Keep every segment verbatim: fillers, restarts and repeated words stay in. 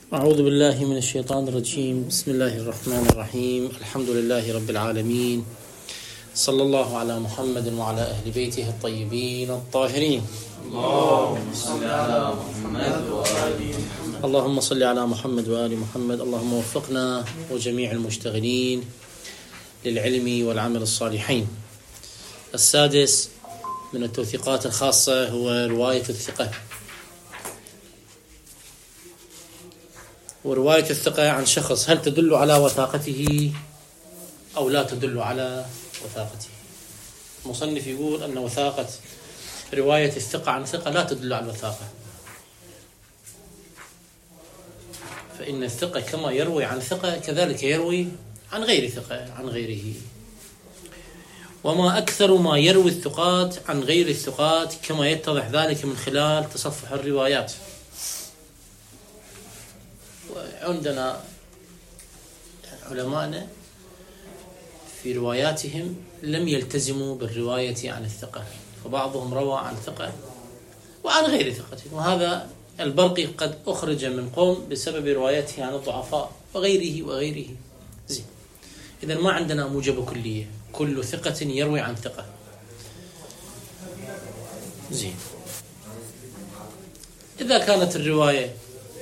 أعوذ بالله من الشيطان الرجيم. بسم الله الرحمن الرحيم. الحمد لله رب العالمين، صلى الله على محمد وعلى أهل بيته الطيبين الطاهرين. اللهم صل على محمد وآل محمد. اللهم صل على محمد وآل محمد. اللهم وفقنا وجميع المشتغلين للعلم والعمل الصالحين. السادس من التوثيقات الخاصة هو رواية الثقة. ورواية الثقة عن شخص هل تدل على وثاقته أو لا تدل على وثاقته؟ المصنف يقول أن وثاقة رواية الثقة عن ثقة لا تدل على الوثاقة، فإن الثقة كما يروي عن ثقة كذلك يروي عن غير ثقة عن غيره. وما أكثر ما يروي الثقات عن غير الثقات كما يتضح ذلك من خلال تصفح الروايات. وعندنا علماءنا في رواياتهم لم يلتزموا بالرواية عن الثقة، فبعضهم روى عن ثقة وعن غير ثقة، وهذا البرقي قد أخرج من قوم بسبب روايته عن الضعفاء وغيره وغيره. زين، إذا ما عندنا موجب كلية، كل ثقة يروي عن ثقة. زين، إذا كانت الرواية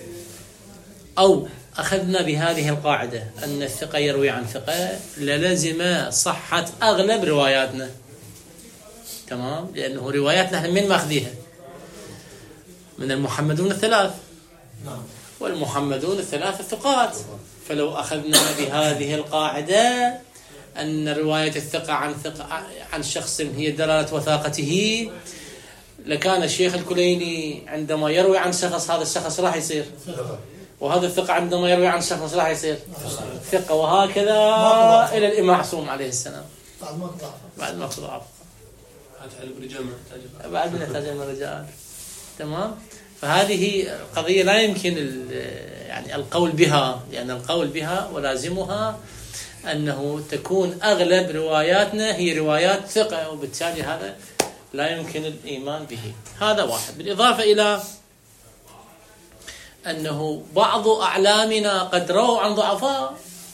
أو أخذنا بهذه القاعدة أن الثقة يروي عن ثقة للزم صحة أغلب رواياتنا، تمام؟ لأنه رواياتنا من ماخذيها من المحمدون الثلاث، والمحمدون الثلاث الثقات. فلو أخذنا بهذه القاعدة أن رواية الثقة عن ثقة عن شخص هي دلالة وثاقته، لكان الشيخ الكليني عندما يروي عن شخص هذا الشخص راح يصير، وهذا الثقة عندما يروي عن شخص راح يصير ثقة، وهكذا إلى الإمام معصوم عليه السلام بعد ما ضعف بعد من يحتاج من الرجال. تمام؟ فهذه قضية لا يمكن يعني القول بها، لأن القول بها ولازمها أنه تكون أغلب رواياتنا هي روايات ثقة، وبالتالي هذا لا يمكن الإيمان به. هذا واحد. بالإضافة إلى أنه بعض أعلامنا قد رووا عن ضعفاء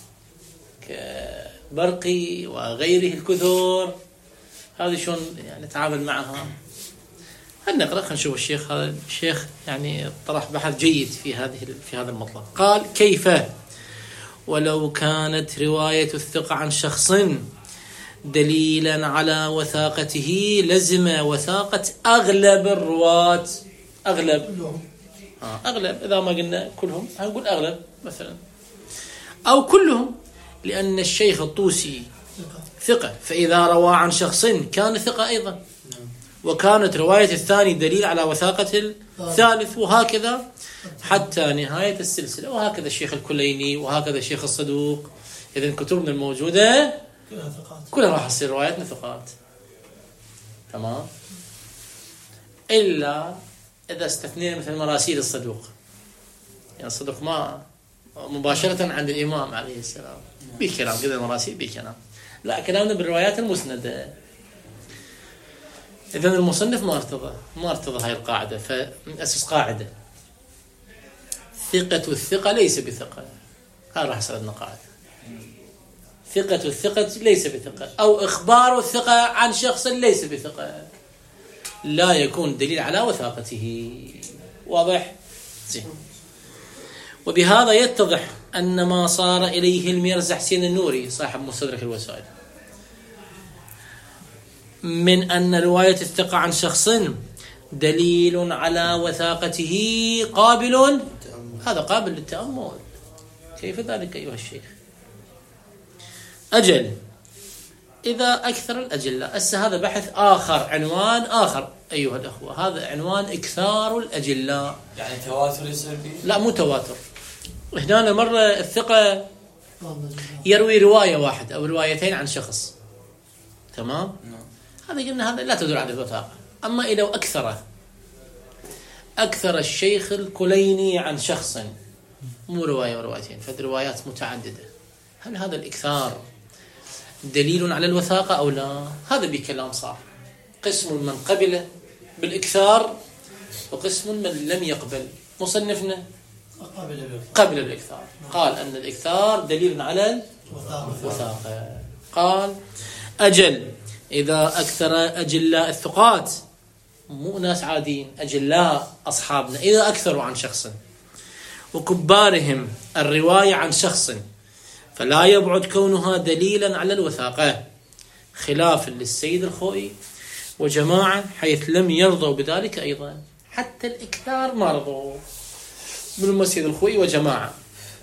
كبرقي وغيره الكثر. هذه شلون يعني نتعامل معها؟ هل نقرأ؟ خلينا نشوف الشيخ. هذا الشيخ يعني طرح بحث جيد في هذه في هذا المطلب. قال: كيف ولو كانت رواية الثقة عن شخص دليلا على وثاقته لزم وثاقة أغلب الرواة. أغلب آه أغلب، إذا ما قلنا كلهم هنقول أغلب مثلا، أو كلهم، لأن الشيخ الطوسي ثقة، فإذا روى عن شخص كان ثقة أيضا، وكانت رواية الثاني دليل على وثاقة الثالث، وهكذا حتى نهاية السلسلة. وهكذا الشيخ الكليني، وهكذا الشيخ الصدوق. إذن كتبنا الموجودة كلها راح تصير رواياتنا ثقات، تمام؟ إلا إذا استثنينا مثل مراسيل الصدوق، يعني الصدوق ما مباشرة عند الإمام عليه السلام بكلام كذا، مراسيل بكلام، لا، كلامنا بالروايات المسندة. إذن المصنف ما ارتضى ما ارتضى هاي القاعدة، فأسس قاعدة: ثقة الثقة ليس بثقة. هذا راح يصير لنا قاعدة: ثقة الثقة ليس بثقة، أو إخبار الثقة عن شخص ليس بثقة لا يكون دليل على وثاقته. واضح؟ زين. وبهذا يتضح أن ما صار إليه الميرزا حسين النوري صاحب مستدرك الوسائل من أن رواية الثقة عن شخص دليل على وثاقته قابل، هذا قابل للتأمل. كيف ذلك أيها الشيخ؟ أجل، إذا أكثر الأجلة. أسا هذا بحث آخر، عنوان آخر أيها الأخوة. هذا عنوان إكثار الأجلة. يعني تواتر يصير فيه؟ لا، مو تواتر. هنا مرة الثقة يروي رواية واحدة أو روايتين عن شخص، تمام؟ هذا قلنا هذا لا تدل على الوثاقة. أما إذا أكثر أكثر الشيخ الكليني عن شخص، مو رواية وروايتين، فالروايات متعددة، هل هذا الإكثار دليل على الوثاقة أو لا؟ هذا بكلام صار. قسم من قبل بالإكثار وقسم من لم يقبل. مصنفنا قبل الإكثار. قال أن الإكثار دليل على الوثاقة. قال أجل إذا أكثر أجلاء الثقات، مو ناس عاديين، أجلاء أصحابنا، إذا أكثروا عن شخص وكبارهم الرواية عن شخص فلا يبعد كونها دليلا على الوثاقة، خلافا للسيد الخوئي وجماعة حيث لم يرضوا بذلك أيضا. حتى الإكثار ما رضوا من المسيد الخوئي وجماعة.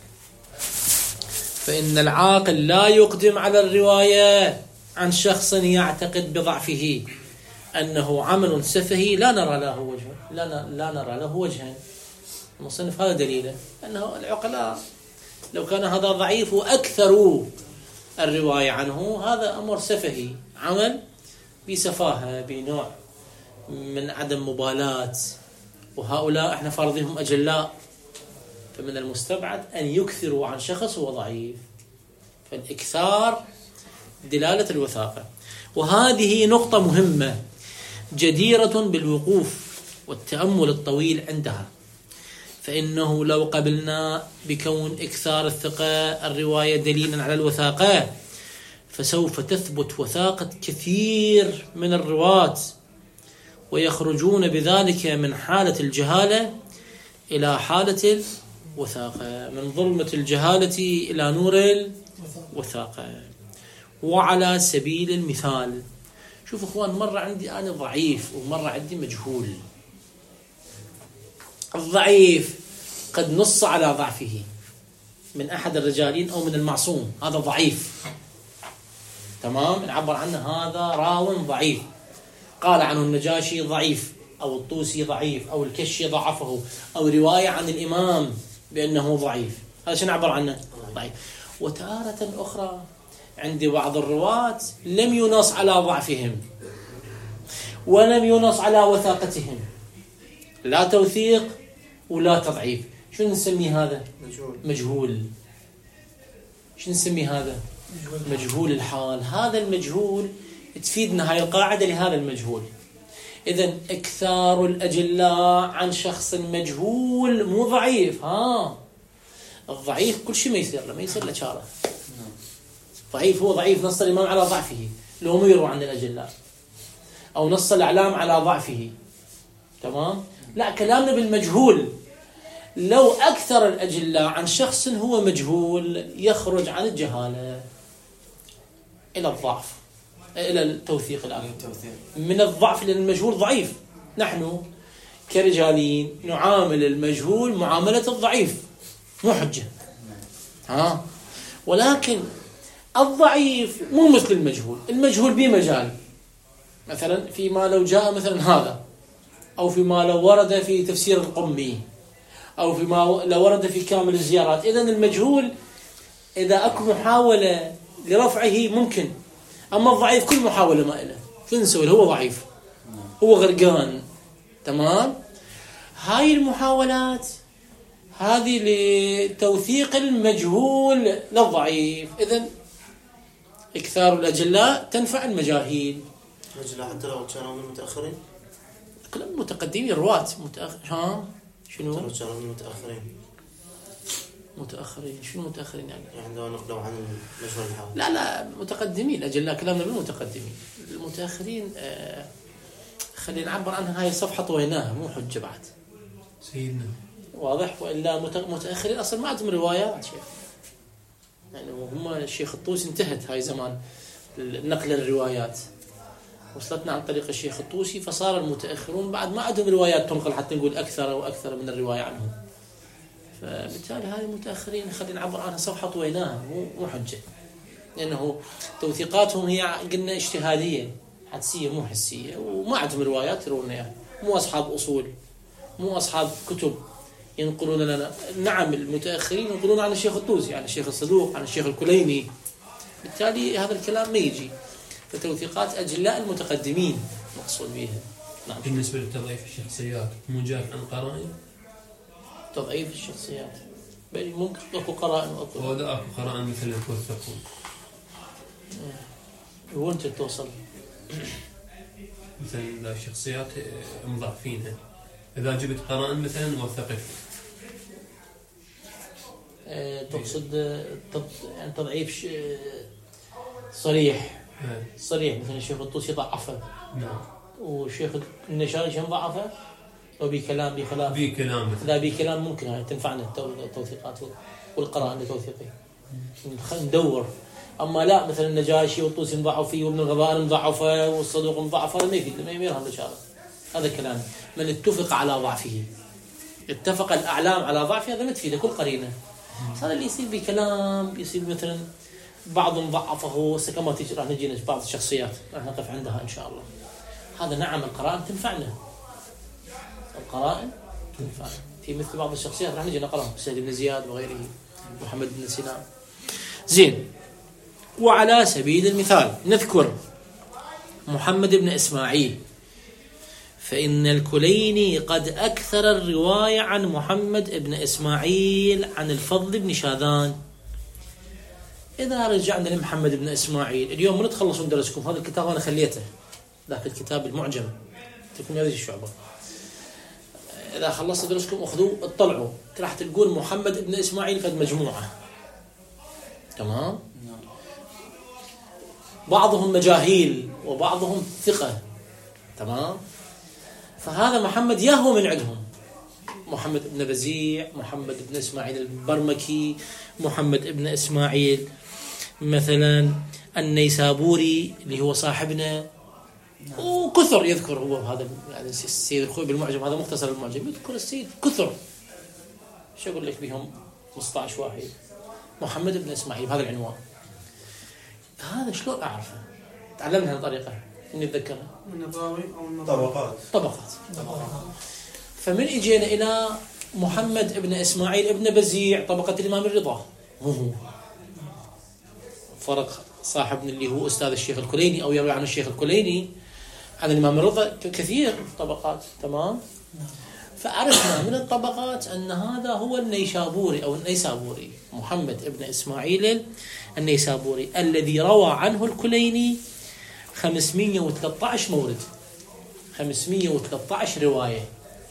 فإن العاقل لا يقدم على الرواية عن شخص يعتقد بضعفه أنه عمل سفهي لا نرى له وجه لا, لا نرى له وجها. المصنف هذا دليله أنه العقلاء لو كان هذا ضعيف وأكثروا الرواية عنه، هذا أمر سفهي، عمل بسفاهة، بنوع من عدم مبالاة، وهؤلاء احنا فارضيهم أجلاء، فمن المستبعد أن يكثروا عن شخص هو ضعيف. فالإكثار دلالة الوثاقة. وهذه نقطة مهمة جديرة بالوقوف والتأمل الطويل عندها، فإنه لو قبلنا بكون إكثار الثقة الرواية دليلا على الوثاقة، فسوف تثبت وثاقة كثير من الرواة، ويخرجون بذلك من حالة الجهالة إلى حالة الوثاقة، من ظلمة الجهالة إلى نور الوثاقة. وعلى سبيل المثال، شوف أخوان، مرة عندي أنا ضعيف ومرة عندي مجهول. الضعيف قد نص على ضعفه من أحد الرجالين أو من المعصوم، هذا ضعيف، تمام، نعبر عنه هذا راو ضعيف، قال عنه النجاشي ضعيف، أو الطوسي ضعيف، أو الكشي ضعفه، أو رواية عن الإمام بأنه ضعيف، هذا شو نعبر عنه ضعيف. وتارة أخرى عندي بعض الرواة لم ينص على ضعفهم ولم ينص على وثاقتهم، لا توثيق ولا تضعيف، شو نسميه هذا؟ مجهول. مجهول. شو نسميه هذا؟ مجهول الحال. هذا المجهول تفيدنا هاي القاعدة لهذا المجهول. إذن إكثار الأجلاء عن شخص مجهول مو ضعيف. ها الضعيف كل شيء ما يصير له، ما يصير له شاره. ضعيف هو ضعيف، نص الإمام على ضعفه لو ما يروى عن الأجلاء، أو نص الأعلام على ضعفه، تمام. لا، كلامنا بالمجهول، لو أكثر الأجلاء عن شخص هو مجهول يخرج عن الجهالة إلى الضعف، إلى التوثيق. الآن من الضعف لأن المجهول ضعيف. نحن كرجالين نعامل المجهول معاملة الضعيف، مو حجة، ها. ولكن الضعيف مو مثل المجهول. المجهول بمجال، مثلا فيما لو جاء مثلا هذا، أو فيما لو ورد في تفسير القمي، أو فيما لو ورد في كامل الزيارات. إذن المجهول إذا أكو محاولة لرفعه ممكن، أما الضعيف كل محاولة ما إله، شو نسوي؟ هو ضعيف، هو غرقان، تمام. هاي المحاولات هذه لتوثيق المجهول للضعيف. إذن إكثار الأجلاء تنفع المجاهيل. الأجلاء حتى لو كانوا من متأخرين، كلهم متقدمين، رواة متأخر. ها شنو؟ لو كانوا من متأخرين. متأخرين شنو متأخرين يعني؟ يعني لو نقلوا عن المجهول الحال. لا لا، متقدمين أجلاء، كلامنا بالمتقدمين. المتأخرين آه خلينا نعبر عنها، هاي صفحة طويناها، مو حجة بعد سيدنا، واضح. وإلا متأخرين أصلا ما عندهم روايات شيخ، يعني هم الشيخ الطوسي انتهت هاي زمان نقل الروايات، وصلتنا عن طريق الشيخ الطوسي، فصار المتأخرون بعد ما عندهم روايات تنقل حتى نقول أكثر وأكثر من الرواية عنهم. فبالتالي هاي المتأخرين خلينا نعبر عنها صفحة طويناها، مو حجة، لأنه توثيقاتهم هي قلنا اجتهادية حدسية مو حسية، وما عندهم روايات يرونا يعني، مو أصحاب أصول، مو أصحاب كتب ينقلون لنا. نعم المتأخرين ينقلون عن الشيخ الطوسي، عن الشيخ الصدوق، عن الشيخ الكليني، بالتالي هذا الكلام ما يجي. فتوثيقات أجلاء المتقدمين مقصود بها. نعم. بالنسبة لتضعيف الشخصيات مو جاء عن قرائن؟ تضعيف الشخصيات بل ممكن أكو قرائن وأكو ولا أكو قرائن مثل توثقون. وين توصل؟ مثلا الشخصيات مضاعفينها، إذا جبت قرائن مثلا وثقت، آه، تقصد آه، تض- يعني تضعيف ش- آه، صريح إيه. صريح مثل الشيخ الطوسي ضعفه، نعم. والشيخ النشاري كم ضعفه، وبكلام بخلاف في كلام لا بكلام ممكن هاي تنفعنا التو- التوثيقات والقراءة لتوثيقه ندور. أما لا مثلا النجاشي والطوسي مضعف فيه وابن الغبان مضعفه والصدوق مضعف، هذا ما يفيد ما يرهم الإشارة. هذا كلام من اتفق على ضعفه، اتفق الأعلام على ضعفه، هذا ما تفيده كل قرينة. هذا اللي يصير بكلام يصير مثلا بعض ضعفه كما تيجي راح نجي بعض الشخصيات راح نقف عندها إن شاء الله. هذا نعم القرائن تنفعنا، القرائن تنفعنا في مثل بعض الشخصيات راح نجي نقراهم، سعيد بن زياد وغيره، محمد بن سنان. زين. وعلى سبيل المثال نذكر محمد بن إسماعيل، فإن الكليني قد أكثر الرواية عن محمد بن إسماعيل عن الفضل بن شاذان. إذا رجعنا لمحمد بن إسماعيل اليوم من تخلصون درسكم هذا الكتاب أنا خليته ذاك الكتاب المعجم تكون هذه الشعبة، إذا خلصت درسكم أخذوه اطلعوا راح تلقون محمد بن إسماعيل فد مجموعة. تمام. بعضهم مجاهيل وبعضهم ثقة. تمام. فهذا محمد يهو من عندهم، محمد بن بزيع، محمد بن إسماعيل البرمكي، محمد بن إسماعيل مثلا النيسابوري اللي هو صاحبنا، وكثر يذكر هو هذا يعني السيد الخوي بالمعجم، هذا مختصر المعجم يذكر السيد كثر، شو أقول لك بهم خمسة عشر واحد. محمد بن إسماعيل بهذا العنوان. هذا شلون أعرفه؟ تعلمنا هالطريقة من يتذكرها من الراوي أو من طبقات طبقات. فمن إجينا إلى محمد بن إسماعيل ابن بزيع طبقة الإمام الرضا، فرق صاحبنا اللي هو أستاذ الشيخ الكليني أو يروي عن الشيخ الكليني عن الإمام الرضا كثير طبقات. تمام. فعرفنا من الطبقات أن هذا هو النيسابوري أو النيسابوري محمد بن إسماعيل النيسابوري الذي روى عنه الكليني خمسمئة وثلاثة عشر مورد، خمسمئة وثلاثة عشر رواية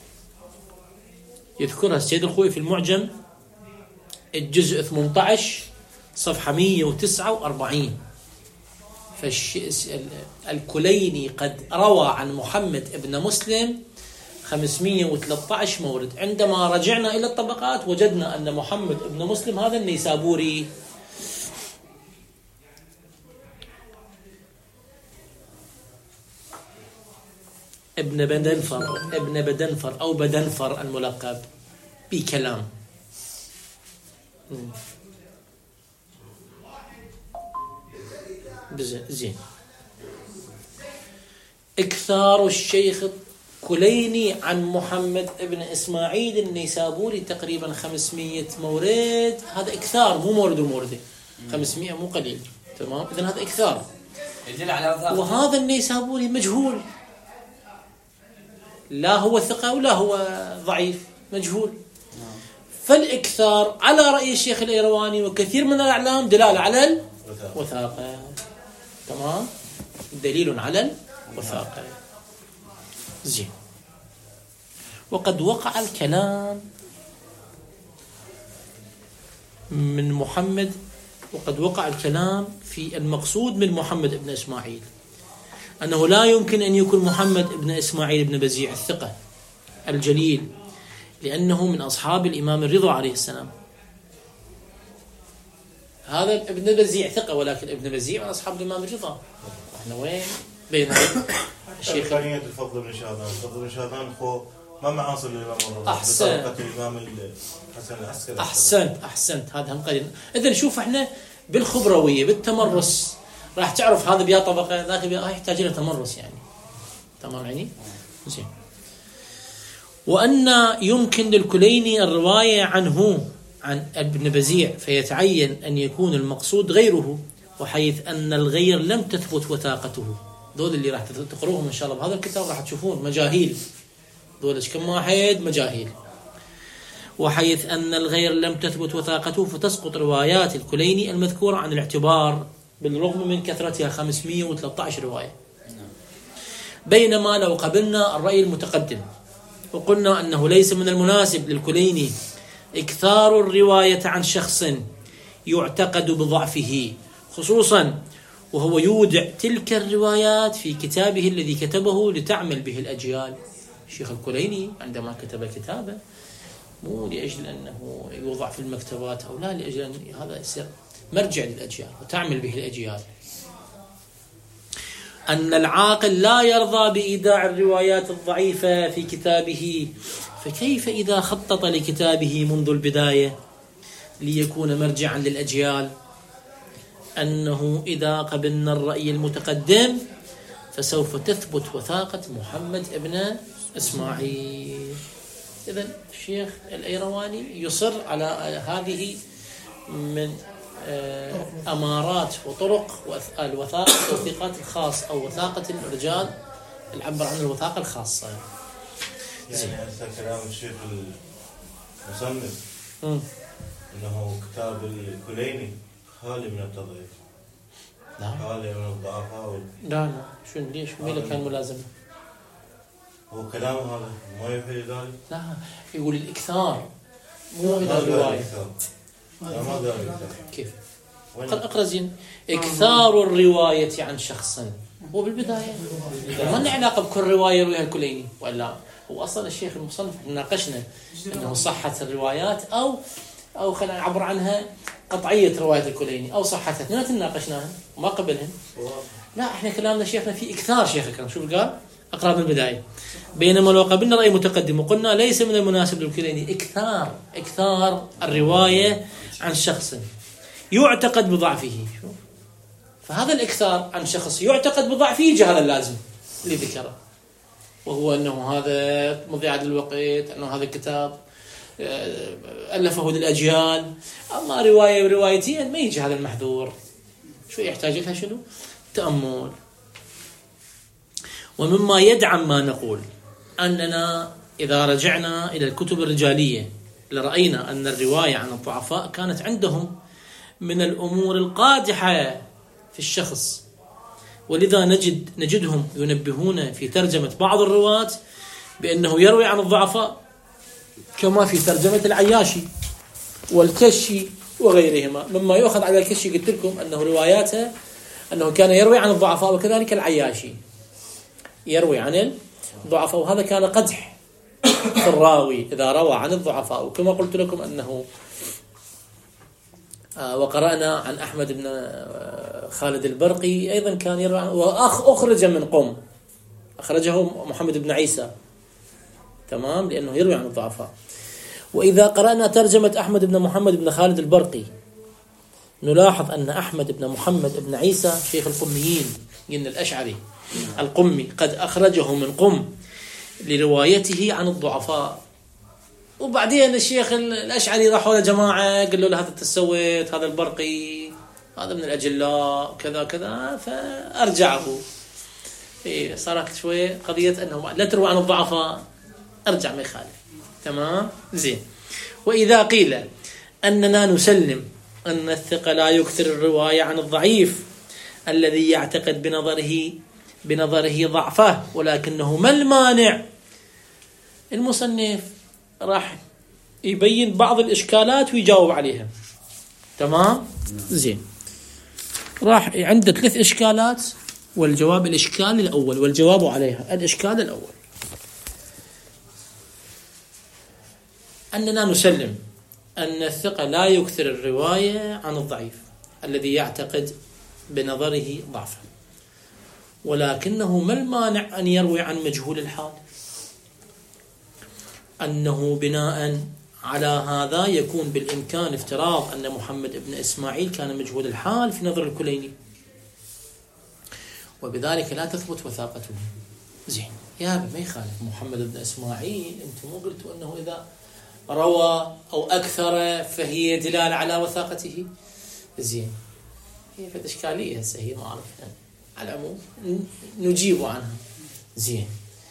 يذكرها السيد الخوي في المعجم الجزء ثمانية عشر صفحة مئة وتسعة وأربعين. فالكليني قد روى عن محمد بن مسلم خمسمئة وثلاثة عشر مورد. عندما رجعنا إلى الطبقات وجدنا أن محمد بن مسلم هذا النيسابوري ابن بدنفر ابن بدنفر أو بدنفر الملقب بكلام. زين. اكثار الشيخ الكليني عن محمد ابن إسماعيل النيسابوري تقريبا خمسمئة مورد. هذا اكثار مو مورد ومورده، خمسمئة مو قليل. تمام. إذن هذا اكثار. وهذا النيسابوري مجهول، لا هو ثقة ولا هو ضعيف، مجهول. فالإكثار على رأي الشيخ الإيرواني وكثير من الأعلام دلالة على الوثاقة. تمام. دليل على الوثاقة. زين. وقد وقع الكلام من محمد وقد وقع الكلام في المقصود من محمد بن إسماعيل أنه لا يمكن أن يكون محمد بن إسماعيل بن بزيع الثقة الجليل، لأنه من أصحاب الإمام الرضا عليه السلام. هذا ابن بزيع ثقة، ولكن ابن بزيع من أصحاب الإمام الرضا. احنا وين بين الشيخ إمكانية الفضل بن شاذان، الفضل بن شاذان هو ما معاصر للإمام الرضا، أحسن. بطريقة الإمام الحسن العسكري. أحسنت أحسنت هذا هم قليل. إذن شوف احنا بالخبروية بالتمرس راح تعرف هذا بيا طبقة ذاك بيا يحتاج إلى تمرس يعني. تمام يعني. زين. وأن يمكن للكليني الرواية عنه عن ابن بزيع فيتعين أن يكون المقصود غيره، وحيث أن الغير لم تثبت وثاقته. دول اللي راح تقروهم إن شاء الله بهذا الكتاب راح تشوفون مجاهيل، دول كم واحد مجاهيل. وحيث أن الغير لم تثبت وثاقته فتسقط روايات الكليني المذكورة عن الاعتبار بالرغم من كثرتها خمسمئة وثلاثة عشر رواية. بينما لو قبلنا الرأي المتقدم وقلنا أنه ليس من المناسب للكليني إكثار الرواية عن شخص يعتقد بضعفه، خصوصا وهو يودع تلك الروايات في كتابه الذي كتبه لتعمل به الأجيال. الشيخ الكليني عندما كتب كتابه مو لأجل أنه يوضع في المكتبات أو لا، لأجل أن هذا يصير مرجع للأجيال وتعمل به الأجيال. أن العاقل لا يرضى بإيداع الروايات الضعيفة في كتابه، فكيف إذا خطط لكتابه منذ البداية ليكون مرجعا للأجيال؟ أنه إذا قبلنا الرأي المتقدم فسوف تثبت وثاقة محمد ابن إسماعيل. إذن الشيخ الأيرواني يصر على هذه من أمارات وطرق الوثائق الوثيقات الخاص أو وثاقة الرجال العبر عن الوثاقة الخاصة. يعني هذا كلام الشيخ المصنف أنه كتاب الكليني خالي من التضعيف، لا خالي من الضعفاء. لا لا شو ليش مين اللي كان ملازمه؟ هو كلام هذا ما يفعل ذلك؟ لا يقول الإكثار مو إلى الرواية. لا ما قال الإكثار. كيف؟ اقرأ زين. إكثار الرواية عن شخص، هو بالبداية ما له علاقة بكل رواية يرويها الكليني، ولا هو أصلا الشيخ المصنف ناقشنا أنه صحة الروايات أو أو خلينا نعبر عنها قطعية رواية الكليني أو صحتها، اثنين ناقشناها وما قبلهن. لا احنا كلامنا شيخنا في إكثار. شيخ الكرام شوف قال أقرأ من البداية. بينما لو قبلنا رأي متقدم وقلنا ليس من المناسب للكليني إكثار إكثار الرواية عن شخص يعتقد بضعفه. شوف فهذا الإكثار عن شخص يعتقد بضعفه يجي هذا اللازم اللي ذكره، وهو أنه هذا مضيعة للوقت، أنه هذا الكتاب ألفه للأجيال. أما رواية وروايتين ما يجي هذا المحذور. شو يحتاج لها؟ شنو؟ تأمل. ومما يدعم ما نقول أننا إذا رجعنا إلى الكتب الرجالية لرأينا أن الرواية عن الضعفاء كانت عندهم من الأمور القادحة في الشخص، ولذا نجد نجدهم ينبهون في ترجمة بعض الرواة بأنه يروي عن الضعفاء، كما في ترجمة العياشي والكشي وغيرهما. مما يؤخذ على الكشي قلت لكم أنه رواياته أنه كان يروي عن الضعفاء، وكذلك العياشي يروي عن الضعفاء، وهذا كان قدح في الراوي إذا روى عن الضعفاء. وكما قلت لكم أنه وقرأنا عن أحمد بن خالد البرقي أيضا كان يروي عن، وأخ أخرج من قم أخرجه محمد بن عيسى، تمام، لأنه يروي عن الضعفاء. وإذا قرأنا ترجمة أحمد بن محمد بن خالد البرقي نلاحظ أن أحمد بن محمد بن عيسى شيخ القميين قلنا الأشعري القمي قد أخرجه من قم لروايته عن الضعفاء. وبعدين الشيخ الأشعري راحوا لجماعة قالوا له هذا تسويت، هذا البرقي هذا من الأجلاء كذا كذا، فأرجعه. إيه صارت شوية قضية أنه لا تروى عن الضعفاء، أرجع ما يخالف. تمام زين. وإذا قيل أننا نسلم أن الثقة لا يكثر الرواية عن الضعيف الذي يعتقد بنظره بنظره ضعفه، ولكنه ما المانع؟ المصنف راح يبين بعض الإشكالات ويجاوب عليها. تمام زين. راح عنده ثلاث إشكالات، والجواب الإشكال الأول والجواب عليها. الإشكال الأول أننا نسلم أن الثقة لا يكثر الرواية عن الضعيف الذي يعتقد بنظره ضعفا، ولكنه ما المانع أن يروي عن مجهول الحال؟ أنه بناء على هذا يكون بالإمكان افتراض أن محمد بن إسماعيل كان مجهول الحال في نظر الكليني، وبذلك لا تثبت وثاقته. زين يا ما يخالف محمد بن إسماعيل، أنتم مو قلتوا أنه إذا روى أو أكثر فهي دلالة على وثاقته؟ زين هي في إشكالية هسه هي ما أعرف، على العموم نجيب عنها. زين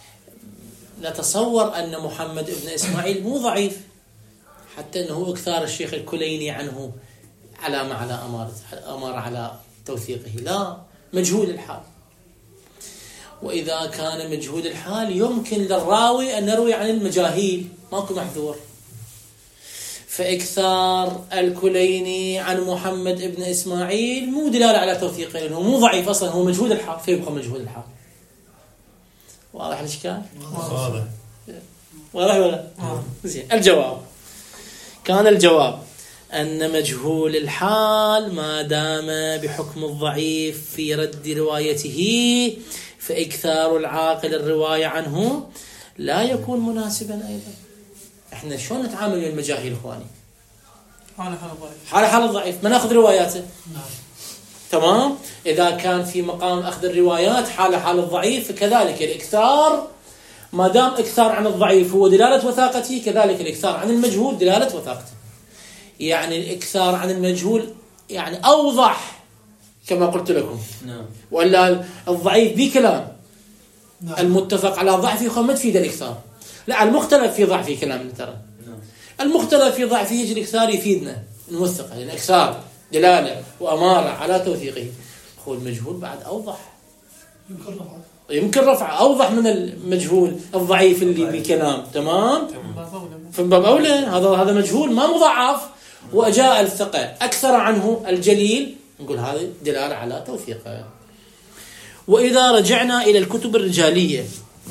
نتصور أن محمد بن إسماعيل مو ضعيف حتى أنه أكثر الشيخ الكليني عنه علامة على أمارة أمارة على توثيقه، لا مجهول الحال. وإذا كان مجهول الحال يمكن للراوي أن نروي عن المجاهيل، ماكو محذور. فإكثار الكليني عن محمد ابن إسماعيل مو دلالة على توثيقه، لأنه مو ضعيف أصلا، هو مجهول الحال، فيبقى مجهول الحال. واضح الإشكال؟ واضح. واضح ولا؟ زين. الجواب كان الجواب أن مجهول الحال ما دام بحكم الضعيف في رد روايته فإكثار العاقل الرواية عنه لا يكون مناسبا أيضا. احنا شلون نتعامل مع المجاهيل اخواني؟ حالة حالة ضعيف حالة حالة ضعيف ما ناخذ رواياته. نعم. تمام. إذا كان في مقام أخذ الروايات حالة حالة ضعيف، فكذلك الإكثار ما دام إكثار عن الضعيف هو دلالة وثاقته، كذلك الإكثار عن المجهول دلالة وثاقته. يعني الإكثار عن المجهول يعني أوضح كما قلت لكم. نعم. ولا الضعيف بكلام نعم. المتفق على ضعفه ما تفيد الإكثار. لا، المختلف في ضعفه كلامنا ترى. نعم. المختلف في ضعفه يجي الإكثار يفيدنا نوثقه، لأن الإكثار دلالة وأمارة على توثيقه. هو المجهول بعد أوضح، يمكن رفعه يمكن رفع أوضح من المجهول الضعيف اللي بكلام. تمام. من باب أولى هذا هذا مجهول ما مضاعف، وأجاء الثقة أكثر عنه الجليل، نقول هذه دلالة على توثيقه. وإذا رجعنا إلى الكتب الرجالية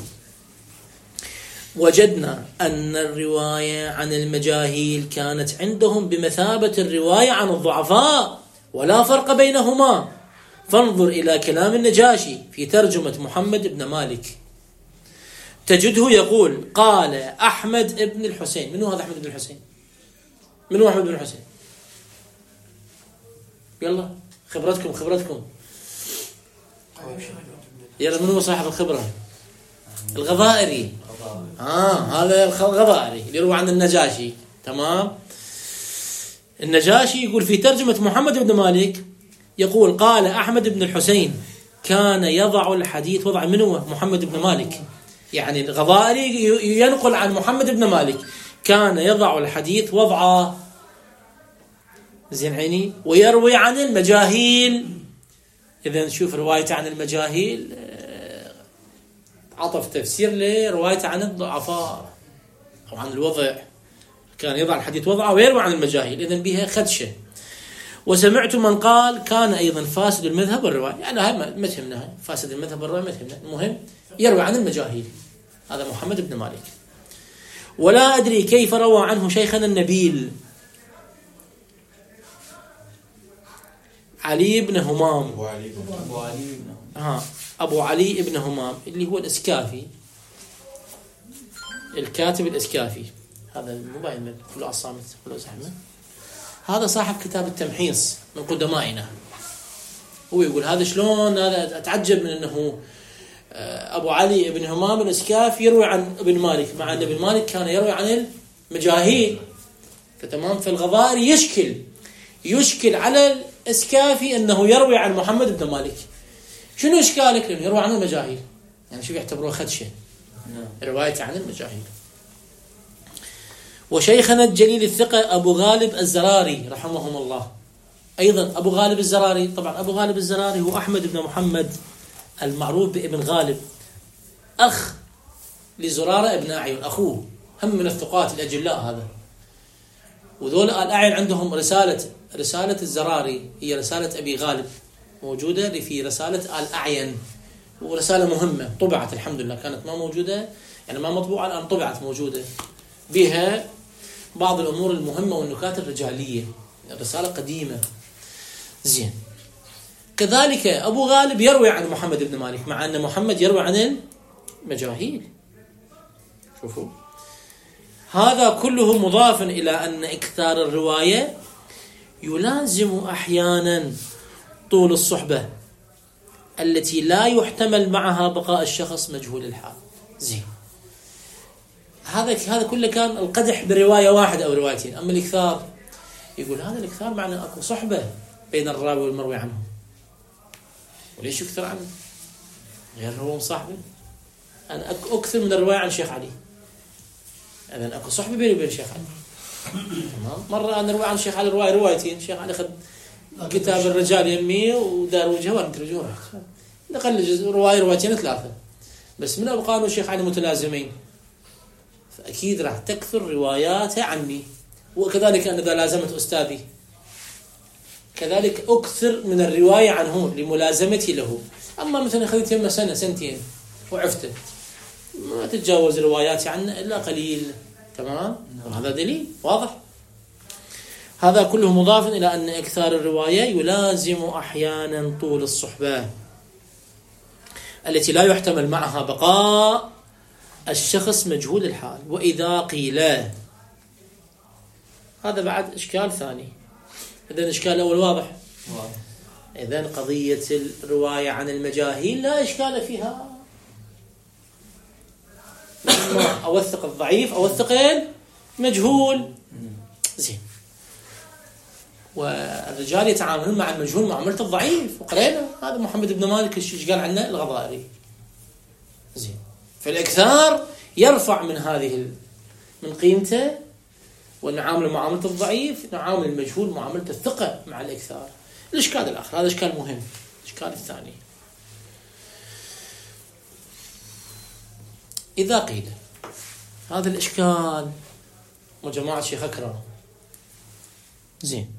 وجدنا أن الرواية عن المجاهيل كانت عندهم بمثابة الرواية عن الضعفاء ولا فرق بينهما. فانظر إلى كلام النجاشي في ترجمة محمد بن مالك، تجده يقول قال أحمد بن الحسين. من هو هذا أحمد بن الحسين؟ من هو أحمد بن الحسين؟ يلا خبرتكم خبرتكم يلا، من هو صاحب الخبرة؟ الغضائري. آه هذا الغضائري اللي يروى عن النجاشي. تمام. النجاشي يقول في ترجمة محمد بن مالك، يقول قال أحمد بن الحسين كان يضع الحديث وضع. من هو محمد بن مالك؟ يعني الغضائري ينقل عن محمد بن مالك كان يضع الحديث وضعه، زين عيني، ويروي عن المجاهيل. إذا نشوف روايته عن المجاهيل عطف تفسير لروايته عن الضعفاء أو عن الوضع. كان يضع الحديث وضعه ويروي عن المجاهيل، إذن بها خدشة. وسمعت من قال كان أيضا فاسد المذهب والرواية. يعني هاي ما تهمنا، فاسد المذهب والرواية ما تهمنا، المهم يروي عن المجاهيل. هذا محمد بن مالك. ولا أدري كيف روى عنه شيخنا النبيل علي بن همام. أبو علي بن ها أبو علي بن همام اللي هو الإسكافي، الكاتب الإسكافي. هذا المبين من كل الصامت كل زحمة. هذا صاحب كتاب التمحيص من قدمائنا. هو يقول هذا شلون، هذا أتعجب من أنه أبو علي بن همام الإسكافي يروي عن ابن مالك، مع أن ابن مالك كان يروي عن المجاهيل. فتمام. في الغضائري يشكل يشكل على الإسكافي أنه يروي عن محمد بن مالك. شنو إشكالك؟ لأنه يروي عن المجاهيل، يعني شو يعتبروه خدشة رواية عن المجاهيل. وشيخنا الجليل الثقة أبو غالب الزراري رحمهم الله، أيضا أبو غالب الزراري. طبعا أبو غالب الزراري هو أحمد بن محمد المعروف بابن غالب، أخ لزرارة ابن أعين، أخوه، هم من الثقات الأجلاء هذا. وذول الأعين عندهم رسالة رسالة الزراري، هي رسالة أبي غالب، موجودة في رسالة الأعين، ورسالة مهمة طبعت الحمد لله، كانت ما موجودة يعني ما مطبوعة، الآن طبعت موجودة بها بعض الأمور المهمة والنكات الرجالية. الرسالة قديمة. زين. كذلك أبو غالب يروي عن محمد بن مالك، مع أن محمد يروي عن المجاهيل. شوفوا هذا كله مضاف إلى أن إكثار الرواية يلازم أحيانا طول الصحبة التي لا يحتمل معها بقاء الشخص مجهول الحال. زين. هذا هذا كله كان القدح برواية واحدة أو روايتين. أما الإكثار يقول هذا الإكثار معنى أكو صحبة بين الراوي والمروي عنه. وليش يكثر عنه؟ غير هو صاحبه. أنا أكثر من الرواية عن شيخ علي، إذن أكو صحبة بيني وبين شيخ علي. تمام. مرة أنا روي عن شيخ علي رواية روايتين، شيخ علي أخذ كتاب الرجال يمي ودار وجهه وأنا ترجوه، نقل رواية روايتين ثلاثة، بس من أبقى الشيخ علي متلازمين، فأكيد راح تكثر رواياته عني وكذلك أنا إذا لازمت أستاذي كذلك أكثر من الرواية عنه لملازمتي له. أما مثلا أخذت يمه سنة سنتين وعفته ما تتجاوز رواياتي عنه إلا قليل. تمام؟ وهذا دليل واضح. هذا كله مضاف إلى أن إكثار الرواية يلازم أحيانا طول الصحبة التي لا يحتمل معها بقاء الشخص مجهول الحال. وإذا قيل، هذا بعد إشكال ثاني. إذن الإشكال الأول واضح. إذن قضية الرواية عن المجاهيل لا إشكال فيها، أوثق الضعيف أوثق المجهول. زين. والرجال يتعاملون مع المجهول معاملة الضعيف، وقرينا هذا محمد بن مالك ايش قال عنه الغضائري. زين. فالإكثار يرفع من هذه من قيمته، ونعامل معاملة الضعيف نعامل المجهول معاملة الثقة مع الإكثار. الإشكال الآخر، هذا إشكال مهم. الإشكال الثاني، إذا قيل هذا الإشكال وجماعة شيخ أكرم زين،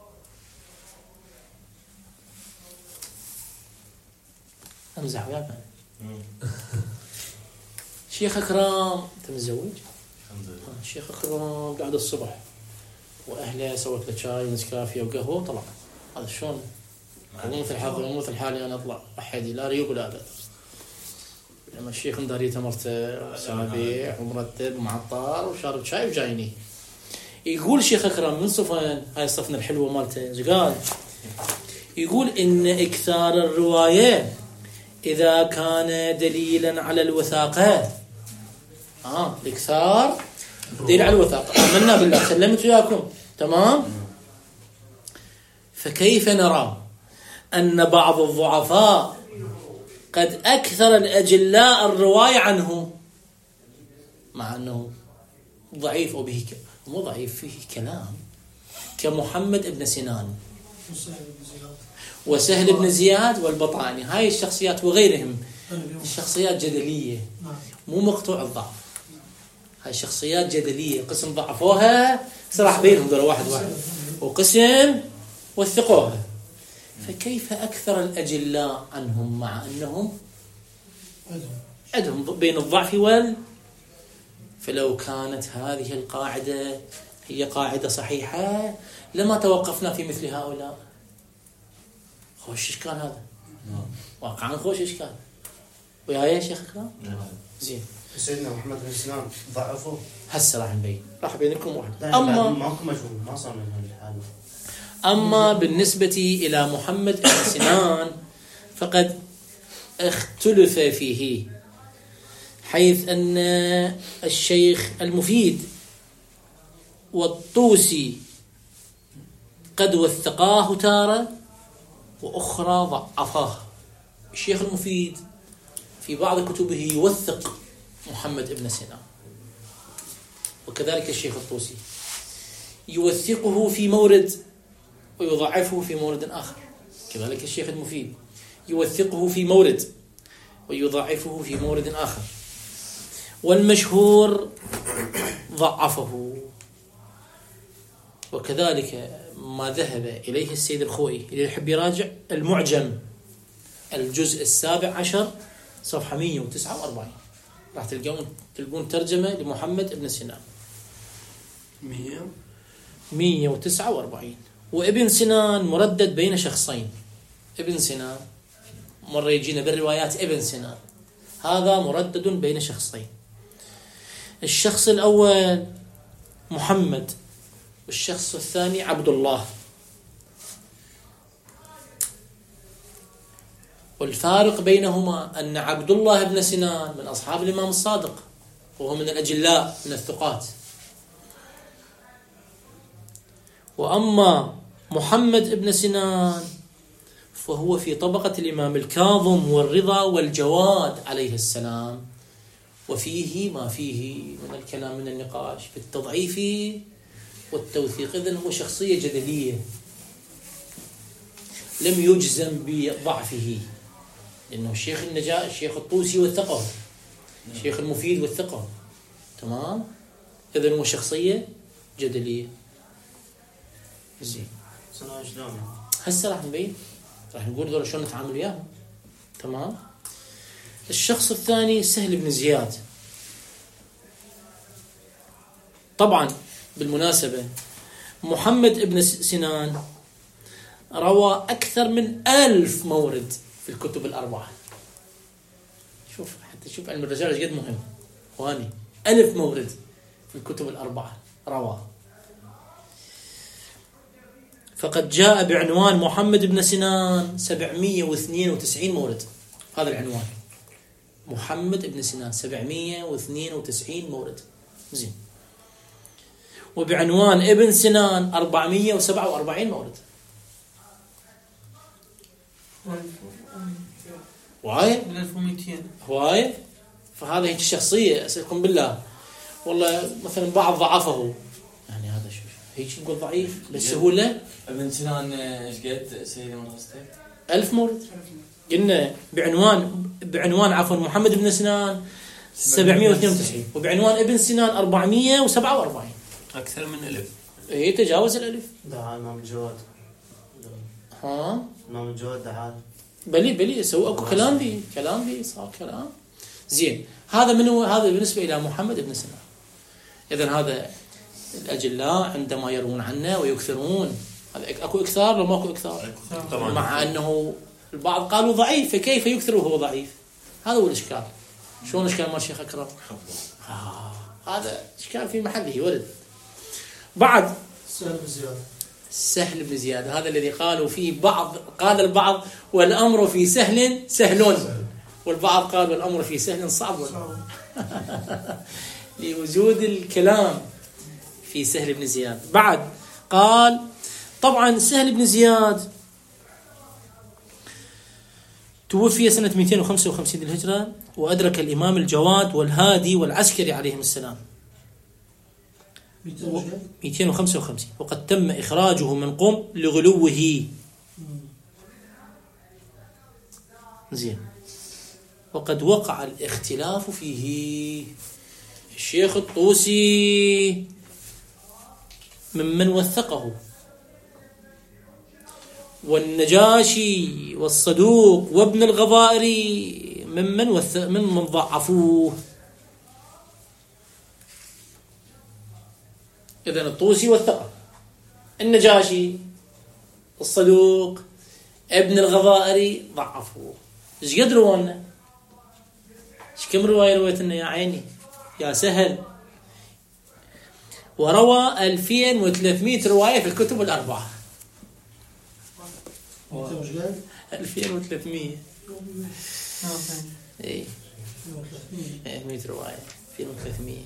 أمزح وياك شيخ أكرم أنت متزوج؟ شيخ أكرم قاعد الصبح وأهله سوت له شاي ونسكافيه وقهوة وطلع. هذا شلون؟ مو مثل حظي مو مثل حالي أنا أطلع أحدي لا ريوق ولا أبد. لما الشيخ داريته مرته وسابيع ومرتب ومعطر وشارب شاي وجايني. يقول شيخ أكرم من صفن هاي صفنا الحلوة مالته قال، يقول إن إكثار الرواية إذا كان دليلا على الوثاقة، آه الإكثار دليل على الوثاقة، آمنا بالله سلمت وياكم تمام. فكيف نرى أن بعض الضعفاء قد أكثر الأجلاء الرواية عنه مع أنه ضعيف أو به مو ضعيف فيه كلام، كمحمد بن سنان وسهل بن زياد والبطاني، هاي الشخصيات وغيرهم الشخصيات جدلية مو مقطوع الضعف، هاي شخصيات جدلية قسم ضعفوها صراح بينهم دول واحد واحد وقسم وثقوها. فكيف أكثر الأجلاء عنهم مع أنهم عندهم بين الضعف وال فلو كانت هذه القاعدة هي قاعدة صحيحة لما توقفنا في مثل هؤلاء. خوش إشكال هذا واقعا خوش إشكال ويا يا شيخ أكرم زين. سيدنا محمد بن سنان ضعفوه هسه راح نبين راح بينكم واحد. أما ماكو مجهول ما صار من الحال. أما بالنسبة إلى محمد بن سنان فقد اختلف فيه، حيث أن الشيخ المفيد والطوسي قد وثقاه تارة وأخرى ضعفاه. الشيخ المفيد في بعض كتبه يوثق محمد بن سنان، وكذلك الشيخ الطوسي يوثقه في مورد ويضعفه في مورد آخر. كذلك الشيخ المفيد يوثقه في مورد ويضعفه في مورد آخر. والمشهور ضعفه. وكذلك ما ذهب إليه السيد الخوئي اللي يحب يراجع المعجم الجزء السابع عشر صفحة مئة وتسعة وأربعين راح تلقون تلقون ترجمة لمحمد بن سنان مئة وتسعة وأربعين. وابن سنان مردد بين شخصين. ابن سنان مرة يجينا بالروايات ابن سنان، هذا مردد بين شخصين. الشخص الأول محمد والشخص الثاني عبد الله. والفارق بينهما أن عبد الله بن سنان من أصحاب الإمام الصادق وهو من الأجلاء من الثقات، وأما محمد بن سنان فهو في طبقة الإمام الكاظم والرضا والجواد عليه السلام، وفيه ما فيه من الكلام من النقاش في التضعيف والتوثيق. إذن هو شخصية جدلية لم يجزم بضعفه، لأنه الشيخ النجاة الشيخ الطوسي وثقه، الشيخ المفيد وثقه تمام. إذن هو شخصية جدلية. زين سنة شلون؟ هسه راح نبين، راح نقول دول شلون نتعامل وياهم. تمام. الشخص الثاني سهل بن زياد. طبعا بالمناسبة محمد بن سنان روى أكثر من ألف مورد في الكتب الأربعة. شوف حتى شوف علم الرجال ايش قد مهم. واني ألف مورد في الكتب الأربعة روى. فقد جاء بعنوان محمد بن سنان سبعمئة واثنين وتسعين مورد. هذا العنوان محمد بن سنان سبعمئة واثنين وتسعين مورد. زين. وبعنوان ابن سنان أربعمئة وسبعة وأربعين مورد. وايد من ألف ومئتين وايد. فهذا هيك الشخصية أسألكم بالله والله مثلا بعض ضعفه يعني هذا شو هيك نقول ضعيف بالسهولة. ابن سنان ايش قد سيدي مدرستك؟ ألف مورد. قلنا بعنوان بعنوان عفوا محمد بن سنان سبعمئة واثنين وتسعين وبعنوان ابن سنان أربعمئة وسبعة وأربعين. أكثر من ألف. هي تجاوز الألف. دعاء إمام الجواد. ها إمام الجواد دعاء. بلي بلي سووا اكو كلام بي كلام بي صار كلام. زين. هذا منو؟ هذا بالنسبة إلى محمد بن سنان. إذن هذا الأجلاء عندما يروون عنه ويكثرون. هذا أكو إكثار ولا ماكو إكثار؟ طبعا. مع أنه البعض قالوا ضعيف فكيف يكثر وهو ضعيف؟ هذا هو الإشكال. شلون الإشكال مال شيخ أكرم؟ آه. هذا إشكال في محله ورد. بعد سهل بن زياد. سهل بن زياد هذا الذي قالوا فيه بعض قال البعض والأمر في سهل سهل والبعض قال والأمر في سهل صعب لوجود الكلام في سهل بن زياد. بعد قال طبعا سهل بن زياد توفي سنة مئتين وخمسة وخمسين للهجرة وأدرك الإمام الجواد والهادي والعسكري عليهم السلام مئتين وخمسة وخمسين وقد تم إخراجه من قم لغلوه. زين. وقد وقع الاختلاف فيه. الشيخ الطوسي ممن وثقه والنجاشي والصدوق وابن الغضائري ممن وثق ممن ضعفوه. إذن الطوسي وثقه، النجاشي الصدوق ابن الغضائري ضعفوه. ايش قد روانا؟ ايش كم رواية رويتنا يا عيني يا سهل؟ وروى ألفين وثلاثمئة رواية في الكتب الأربعة. ألفين وثلاثمئة اي مئة رواية ألفين وثلاثمئة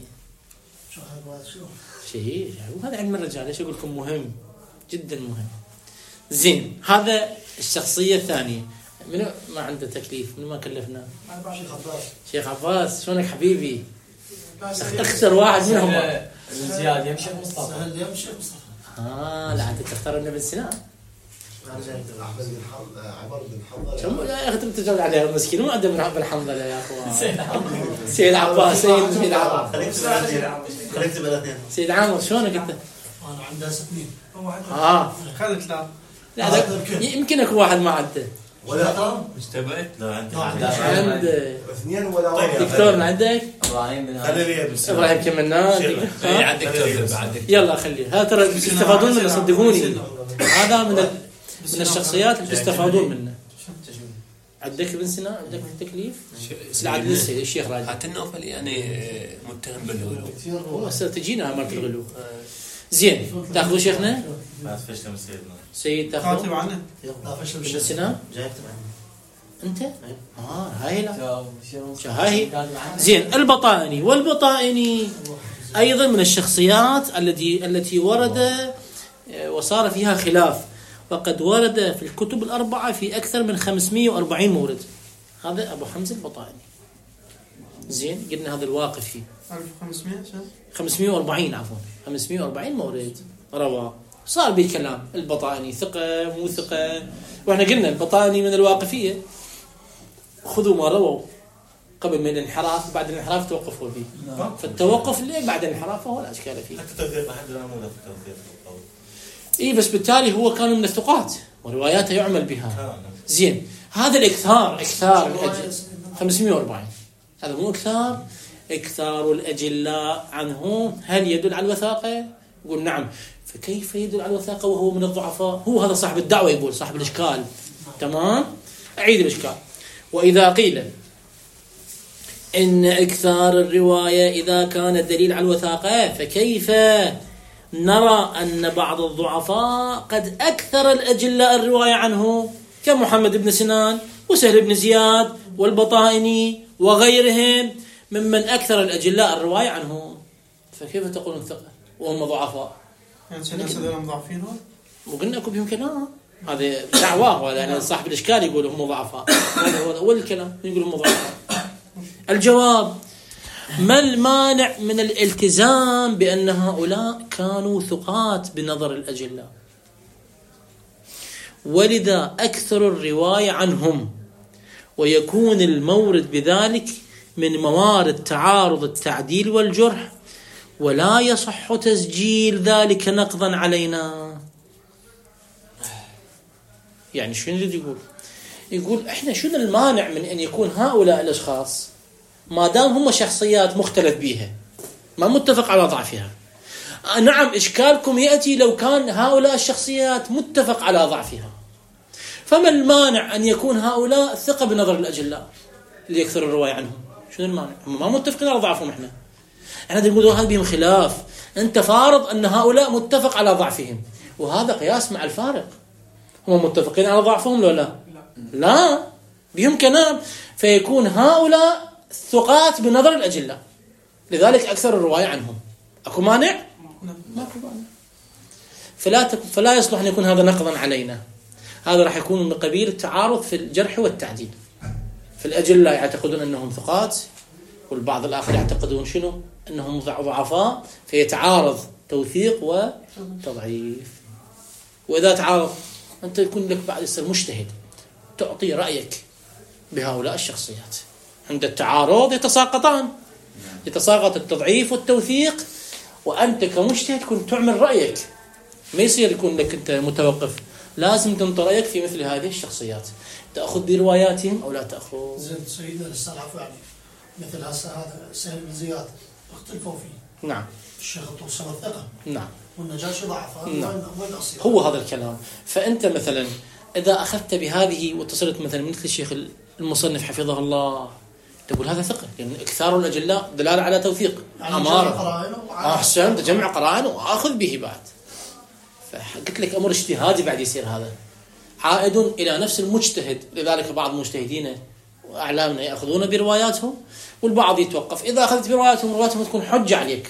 شيء. وهذا علم الرجال ايش اقول لكم مهم جدا مهم. زين. هذا الشخصية الثانية منو ما عنده تكليف؟ منو ما كلفنا؟ شيخ عباس. شيخ عباس شلونك حبيبي؟ اختر واحد منهم. ابن زياد يمشي مصطفى. سهل يمشي مصطفى. اه لا عاد تختار ابن سنان. احمد بن حنظله عمر بن حنظله شو يا اخي انت تجاوب عليها مسكين مو عنده بن حنظله يا اخوان. سيد عباس سيد سيد عباس خليك تبقى الاثنين. سيد عامر شلونك انت؟ انا عندها سنين. اه خذت لا. لا يمكن اكو واحد ما عنده. ولا اشتبعت؟ لا عندي عنده اثنين ولا طيب. واحد. دكتور عنده؟ ابراهيم بن خلي لي ابن سنان. ابراهيم كمنان. اي عندك دكتور بعد. يلا خليه. هذا ترى تستفادون منه صدقوني. هذا من من الشخصيات اللي تستفادون منه. عندك ابن سنان عندك تكليف؟ العدل السيد الشيخ راجع. حتى النوفل يعني متهم بالغلو. هو تجينا امر الغلو. زين تاخذوا شيخنا؟ ما فشل من سيدنا. سيد كاتب تاخذوا عنه. لا فشل ابن سنان؟ جاي اكتب عنه. انت؟ اه هاي لا شو شهاهي. زين. البطائني والبطائني ايضا من الشخصيات التي التي ورد وصار فيها خلاف. وقد ورد في الكتب الأربعة في أكثر من خمسمئة وأربعين مورد. هذا أبو حمزة البطائني. زين. قلنا هذا الواقف فيه ألف وخمسمئة خمسمئة وأربعين عفوا خمسمئة وأربعين مورد روى. صار به كلام. البطائني ثقة مو ثقة. وإحنا قلنا البطائني من الواقفية. خذوا ما رووا قبل من الانحراف بعد الانحراف توقفوا به. فالتوقف اللي بعد الانحراف هو لا إشكال فيه. حتى توثيق ما حد لا مو له توثيق. اي بس بالتالي هو كان من الثقات ورواياته يعمل بها. زين، هذا الاكثار اكثار الأجل خمسمائة وأربعين، هذا مو اكثار. اكثار الاجلاء عنه هل يدل على الوثاقه؟ يقول نعم. فكيف يدل على الوثاقه وهو من الضعفاء؟ هو هذا صاحب الدعوه يقول، صاحب الاشكال. تمام، اعيد الاشكال. واذا قيل ان اكثار الروايه اذا كان دليل على الوثاقه، فكيف نرى أن بعض الضعفاء قد أكثر الأجلاء الرواية عنه كمحمد بن سنان وسهل بن زياد والبطائني وغيرهم ممن أكثر الأجلاء الرواية عنه، فكيف تقولون ثقة وهم ضعفاء؟ يعني سيدنا سيدنا مضاعفين هون؟ وقلنا لكم بهم كلام، هذه دعوة، ولا صاحب الإشكال يقول هم ضعفاء، هذا هو أول الكلام، يقول هم ضعفاء. الجواب: ما المانع من الالتزام بأن هؤلاء كانوا ثقات بنظر الأجلاء، ولذا أكثر الرواية عنهم، ويكون المورد بذلك من موارد تعارض التعديل والجرح، ولا يصح تسجيل ذلك نقضا علينا. يعني شو يريد يقول؟ يقول احنا شنو المانع من أن يكون هؤلاء الأشخاص ما دام هم شخصيات مختلف بها ما متفق على ضعفها. نعم، إشكالكم يأتي لو كان هؤلاء الشخصيات متفق على ضعفها، فما المانع أن يكون هؤلاء ثقة بنظر الأجلاء اللي يكثر الرواية عنهم؟ شنو المانع؟ هم ما متفقين على ضعفهم. احنا احنا نقول هذا بهم خلاف، أنت فارض أن هؤلاء متفق على ضعفهم، وهذا قياس مع الفارق. هم متفقين على ضعفهم لو لا؟ لا، بهم كلام، فيكون هؤلاء ثقات بنظر الأجلاء، لذلك أكثر الرواية عنهم. أكو مانع؟ ماكو مانع. فلا تك... فلا يصلح أن يكون هذا نقضا علينا. هذا راح يكون من قبيل التعارض في الجرح والتعديل. في الأجلاء يعتقدون أنهم ثقات، والبعض الآخر يعتقدون شنو؟ أنهم ضعفاء، فيتعارض توثيق وتضعيف. وإذا تعارض أنت يكون لك بعد يصير مجتهد تعطي رأيك بهؤلاء الشخصيات. عند التعارض يتساقطان، يتساقط التضعيف والتوثيق، وأنت كمجتهد كنت تعمل رأيك، ما يصير يكون لك أنت متوقف، لازم تنطي رأيك في مثل هذه الشخصيات، تأخذ برواياتهم أو لا تأخذ. زين سيدنا الاستضعاف يعني مثل هسه هذا سهل بن زياد اختلفوا فيه. نعم. الشيخ الطوسي ثقة. نعم. والنجاشي ضعف. نعم. وين أصير؟ هو هذا الكلام. فأنت مثلا إذا أخذت بهذه واتصلت مثلا مثل الشيخ المصنف حفظه الله، تقول هذا ثقة، لأن يعني إكثار الأجلاء دلالة على توثيق. يعني أمارة. أحسن، تجمع قرائن وأخذ به بعد. فقلت لك أمر اجتهادي بعد يصير هذا عائد إلى نفس المجتهد. لذلك بعض المجتهدين وأعلامنا يأخذون برواياتهم، والبعض يتوقف. إذا أخذت برواياتهم رواياتهم تكون حجة عليك،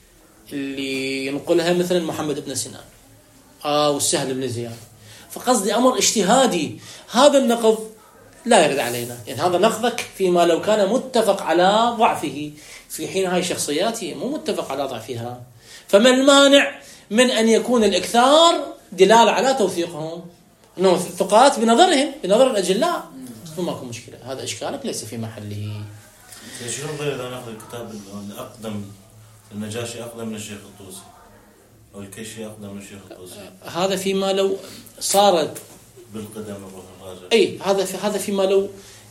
اللي ينقلها مثلا محمد بن سنان أو السهل بن زياد. فقصدي أمر اجتهادي، هذا النقض لا يرد علينا، يعني هذا نقضك فيما لو كان متفق على ضعفه، في حين هاي الشخصيات مو متفق على ضعفها. فما المانع من أن يكون الإكثار دلالة على توثيقهم، أنهم ثقات بنظرهم بنظر الأجلاء، وماكو مشكلة. هذا إشكالك ليس في محله. شو نظير إذا نأخذ الكتاب الأقدم، النجاشي أقدم من الشيخ الطوسي أو الكشي أقدم من الشيخ الطوسي؟ هذا فيما لو صارت بالقدم الراجع. أي هذا في هذا فيما لو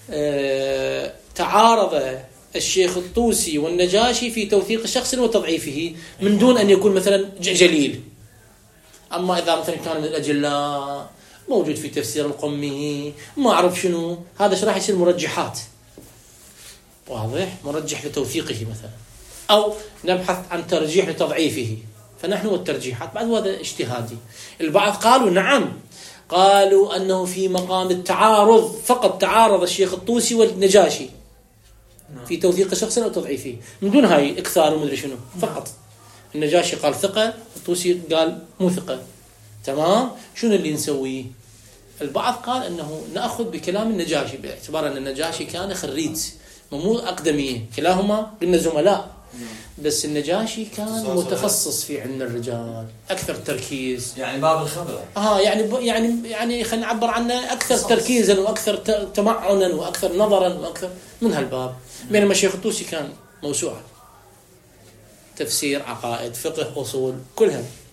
آه تعارض الشيخ الطوسي والنجاشي في توثيق شخص وتضعيفه من دون أن يكون مثلا جليل. أما إذا مثلا كان من الأجلاء موجود في تفسير القمي ما أعرف شنو، هذا شو راح يصير مرجحات، واضح، مرجح لتوثيقه مثلا، أو نبحث عن ترجيح لتضعيفه، فنحن والترجيحات بعد هذا اجتهادي. البعض قالوا نعم، قالوا أنه في مقام التعارض فقط تعارض الشيخ الطوسي والنجاشي في توثيق شخص أو تضعيفه من دون هاي إكثار ومدري شنو، فقط النجاشي قال ثقة، الطوسي قال مو ثقة. تمام، شنو اللي نسويه؟ البعض قال أنه نأخذ بكلام النجاشي باعتبار أن النجاشي كان خريج مو أقدمية، كلاهما قلنا زملاء، بس النجاشي كان متخصص في علم الرجال أكثر تركيز، يعني باب الخبرة. آه يعني يعني يعني خلينا نعبر عنه أكثر تركيزا وأكثر تمعنا وأكثر نظرا وأكثر من هالباب. بينما الشيخ الطوسي كان موسوعة، تفسير، عقائد، فقه، أصول، كلها.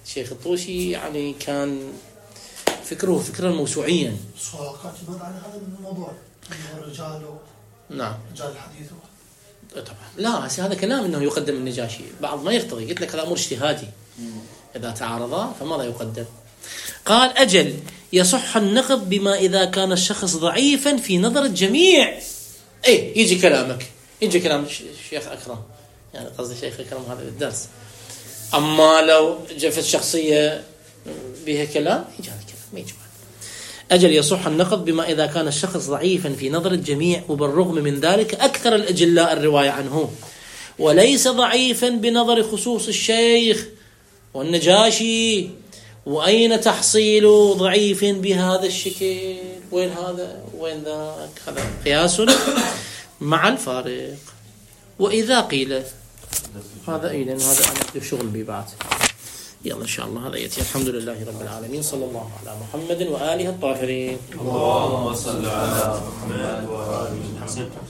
الشيخ الطوسي يعني كان فكره فكرا موسوعيا. السؤال كاتب على هذا الموضوع الرجال نعم رجال الحديث طبعا. لا هذا كلام انه يقدم النجاشي، بعض ما يرتضي، قلت لك هذا امر اجتهادي، اذا تعارضا فماذا يقدم؟ قال أجل يصح النقض بما إذا كان الشخص ضعيفا في نظر الجميع. ايه يجي كلامك، يجي كلام الشيخ أكرم، يعني قصدي الشيخ أكرم هذا الدرس. أما لو جفت شخصية بها كلام يجي هذا كلام ما يجي. أجل يصح النقض بما إذا كان الشخص ضعيفا في نظر الجميع، وبالرغم من ذلك أكثر الأجلاء الرواية عنه، وليس ضعيفا بنظر خصوص الشيخ والنجاشي. وأين تحصيل ضعيف بهذا الشكل؟ وين هذا وين ذاك؟ هذا قياس مع الفارق. وإذا قيل هذا إيه، لأن هذا أنا شغل بي بعد. يلا إن شاء الله هذا يأتي. الحمد لله رب العالمين، صلى الله على محمد وآله الطاهرين. اللهم صل على محمد وآله محمد.